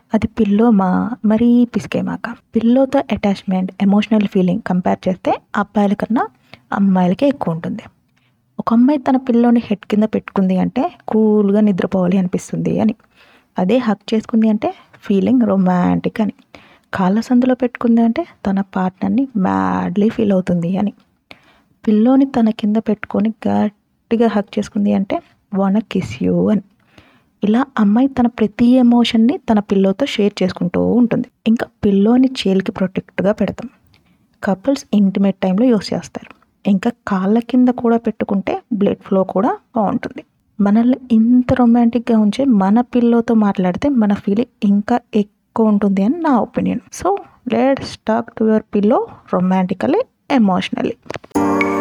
అది పిల్లో మరీ పిసికేమాక. పిల్లోతో అటాచ్మెంట్, ఎమోషనల్ ఫీలింగ్ కంపేర్ చేస్తే అబ్బాయిల కన్నా అమ్మాయిలకే ఎక్కువ ఉంటుంది. ఒక అమ్మాయి తన పిల్లోని హెడ్ కింద పెట్టుకుంది అంటే కూల్గా నిద్రపోవాలి అనిపిస్తుంది అని. అదే హక్ చేసుకుంది అంటే ఫీలింగ్ రొమాంటిక్ అని. కాళ్ళ సందులో పెట్టుకుంది అంటే తన పార్ట్నర్ని మ్యాడ్లీ ఫీల్ అవుతుంది అని. పిల్లోని తన కింద పెట్టుకొని గట్టిగా హక్ చేసుకుంది అంటే వాన కిస్ యూ అని. ఇలా అమ్మాయి తన ప్రతి ఎమోషన్ని తన పిల్లోతో షేర్ చేసుకుంటూ ఉంటుంది. ఇంకా పిల్లోని చేలికి ప్రొటెక్ట్గా పెడతాం. కపుల్స్ ఇంటిమేట్ టైంలో యూస్ చేస్తారు. ఇంకా కాళ్ళ కింద కూడా పెట్టుకుంటే బ్లడ్ ఫ్లో కూడా బాగుంటుంది. మనల్ని ఇంత రొమాంటిక్గా ఉంచే మన పిల్లోతో మాట్లాడితే మన ఫీలింగ్ ఇంకా ఎక్కువ ఉంటుంది అని నా opinion. So let's talk to your pillow romantically, emotionally.